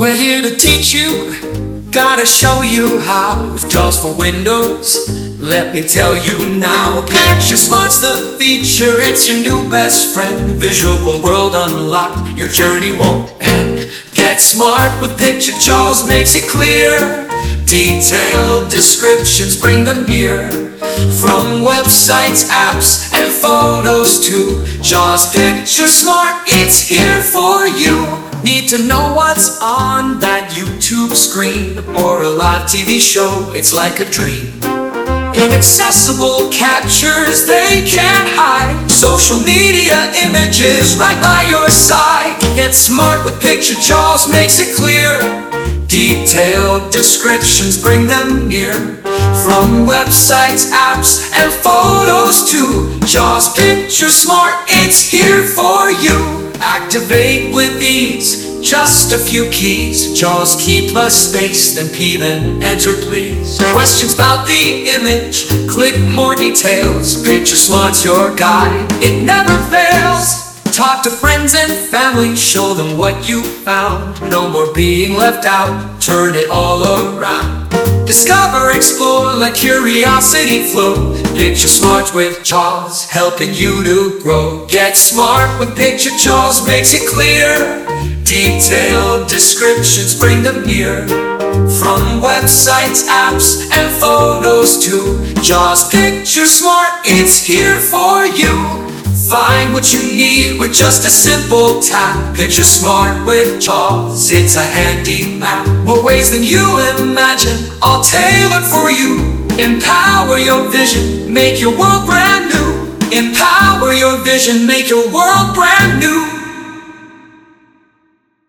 We're here to teach you, gotta show you how. With JAWS for Windows, let me tell you now. Picture Smart's the feature, it's your new best friend. Visual world unlocked, your journey won't end. Get smart with Picture JAWS, makes it clear. Detailed descriptions bring them near. From websites, apps, and photos to JAWS Picture Smart, it's here for you. Need to know what's on that YouTube screen or a live TV show, it's like a dream. Inaccessible captures they can't hide. Social media images right by your side. Get smart with Picture JAWS, makes it clear. Detailed descriptions bring them near. From websites, apps, and photos to JAWS Picture Smart, it's here for you. Activate with ease, just a few keys. JAWS keep less space than P, then enter please. Questions about the image, click more details. Picture Smart's your guide, it never fails. Talk to friends and family, show them what you found. No more being left out, turn it all around. Discover, explore, let curiosity flow. Picture Smart with JAWS, helping you to grow. Get smart with Picture JAWS, makes it clear. Detailed descriptions bring them near. From websites, apps, and photos to JAWS Picture Smart, it's here for you. Find what you need with just a simple tap. Picture Smart with JAWS, it's a handy map. More ways than you imagine, all tailored for you. Empower your vision, make your world brand new. Empower your vision, make your world brand new.